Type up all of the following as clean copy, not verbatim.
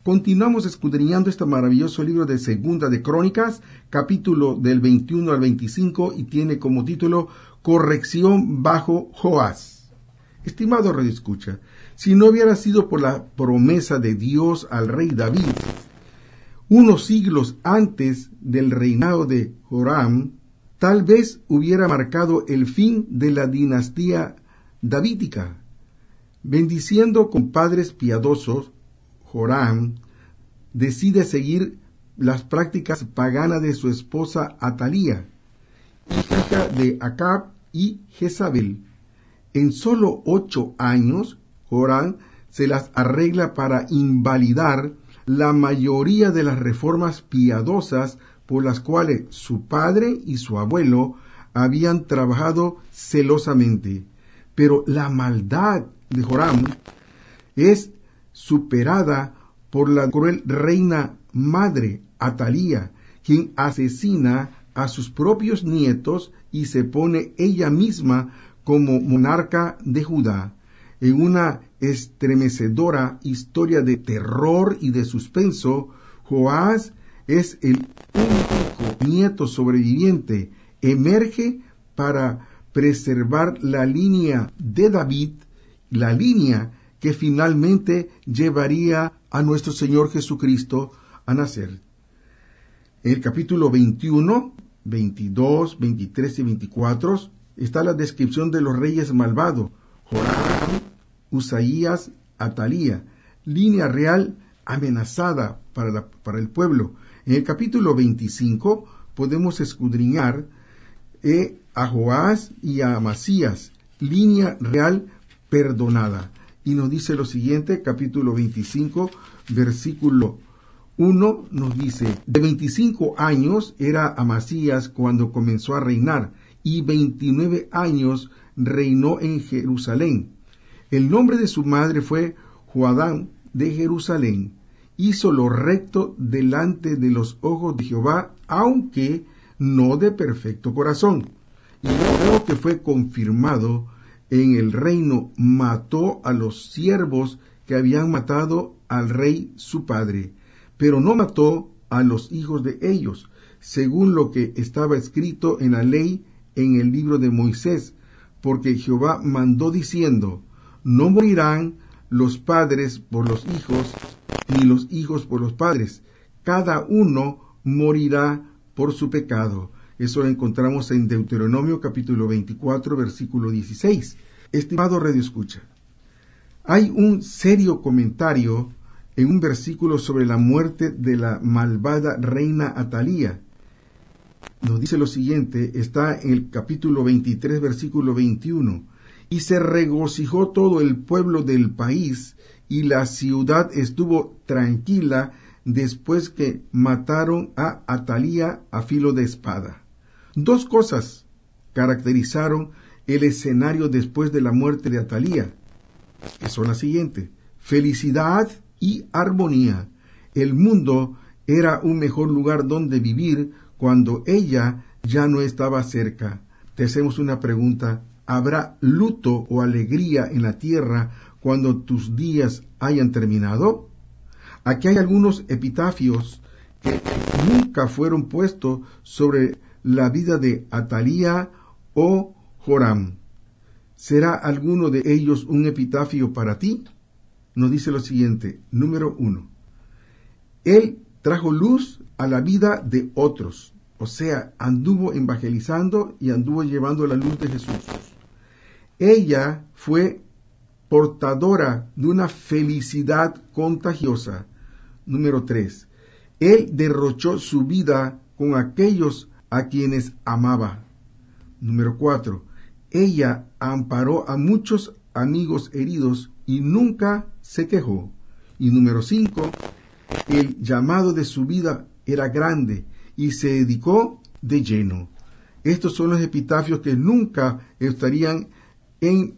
Continuamos escudriñando este maravilloso libro de Segunda de Crónicas, capítulo del 21 al 25, y tiene como título Corrección bajo Joás. Estimado radioescucha, si no hubiera sido por la promesa de Dios al rey David, unos siglos antes del reinado de Joram, tal vez hubiera marcado el fin de la dinastía davídica. Bendiciendo con padres piadosos, Joram decide seguir las prácticas paganas de su esposa Atalía, hija de Acab y Jezabel. En solo 8 años, Joram se las arregla para invalidar la mayoría de las reformas piadosas por las cuales su padre y su abuelo habían trabajado celosamente. Pero la maldad de Joram es superada por la cruel reina madre Atalía, quien asesina a sus propios nietos y se pone ella misma como monarca de Judá. En una estremecedora historia de terror y de suspenso, Joás es el único nieto sobreviviente. Emerge para preservar la línea de David, la línea que finalmente llevaría a nuestro Señor Jesucristo a nacer. En el capítulo 21, 22, 23 y 24 está la descripción de los reyes malvados: Joram, Uzaías, Atalía, línea real amenazada para el pueblo. En el capítulo 25 podemos escudriñar a Joás y a Amasías, línea real perdonada. Y nos dice lo siguiente, capítulo 25, versículo 1, nos dice: de 25 años era Amasías cuando comenzó a reinar, y 29 años reinó en Jerusalén. El nombre de su madre fue Joadán de Jerusalén. Hizo lo recto delante de los ojos de Jehová, aunque no de perfecto corazón. Y luego que fue confirmado en el reino, mató a los siervos que habían matado al rey su padre, pero no mató a los hijos de ellos, según lo que estaba escrito en la ley en el libro de Moisés, porque Jehová mandó diciendo: no morirán los padres por los hijos, ni los hijos por los padres, cada uno morirá por su pecado. Eso lo encontramos en Deuteronomio capítulo 24, versículo 16. Estimado radioescucha, hay un serio comentario en un versículo sobre la muerte de la malvada reina Atalía. Nos dice lo siguiente, está en el capítulo 23, versículo 21. Y se regocijó todo el pueblo del país, y la ciudad estuvo tranquila después que mataron a Atalía a filo de espada. 2 cosas caracterizaron el escenario después de la muerte de Atalía, que son las siguientes: felicidad y armonía. El mundo era un mejor lugar donde vivir cuando ella ya no estaba cerca. Te hacemos una pregunta: ¿habrá luto o alegría en la tierra cuando tus días hayan terminado? Aquí hay algunos epitafios que nunca fueron puestos sobre la vida de Atalía o Joram. ¿Será alguno de ellos un epitafio para ti? Nos dice lo siguiente, número 1. Él trajo luz a la vida de otros, o sea, anduvo evangelizando y anduvo llevando la luz de Jesús. Ella fue portadora de una felicidad contagiosa. Número 3. Él derrochó su vida con aquellos a quienes amaba. Número 4. Ella amparó a muchos amigos heridos y nunca se quejó. Y número 5. El llamado de su vida era grande y se dedicó de lleno. Estos son los epitafios que nunca estarían en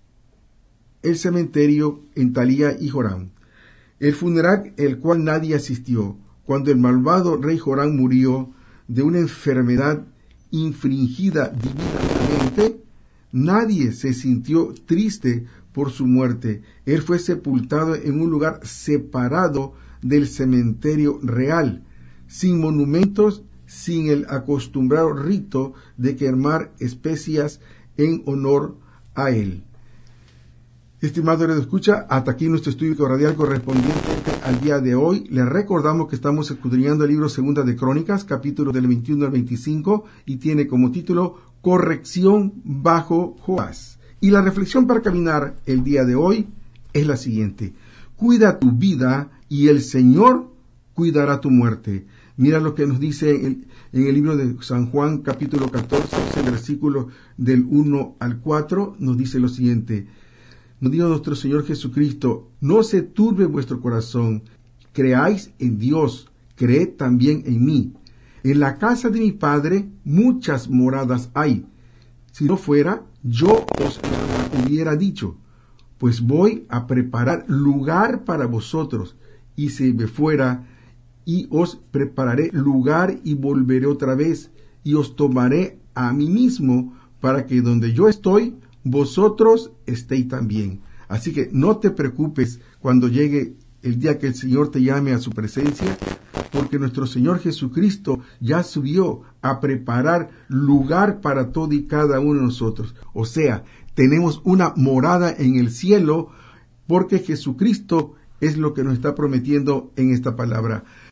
el cementerio en Atalía y Joram. El funeral el cual nadie asistió, cuando el malvado rey Joram murió de una enfermedad infringida divinamente, nadie se sintió triste por su muerte. Él fue sepultado en un lugar separado del cementerio real, sin monumentos, sin el acostumbrado rito de quemar especias en honor a él. Estimado Radio Escucha, hasta aquí nuestro estudio radial correspondiente al día de hoy. Les recordamos que estamos escudriñando el libro Segunda de Crónicas, capítulos del 21 al 25, y tiene como título Corrección bajo Joás. Y la reflexión para caminar el día de hoy es la siguiente: cuida tu vida y el Señor cuidará tu muerte. Mira lo que nos dice en el libro de San Juan, capítulo 14, versículos del 1 al 4, nos dice lo siguiente: nos dijo nuestro Señor Jesucristo, no se turbe vuestro corazón, creáis en Dios, creed también en mí. En la casa de mi Padre muchas moradas hay. Si no fuera, yo os hubiera dicho, pues voy a preparar lugar para vosotros, y si me fuera, y os prepararé lugar y volveré otra vez, y os tomaré a mí mismo, para que donde yo estoy, vosotros estéis también. Así que no te preocupes cuando llegue el día que el Señor te llame a su presencia, porque nuestro Señor Jesucristo ya subió a preparar lugar para todo y cada uno de nosotros. O sea, tenemos una morada en el cielo, porque Jesucristo es lo que nos está prometiendo en esta palabra.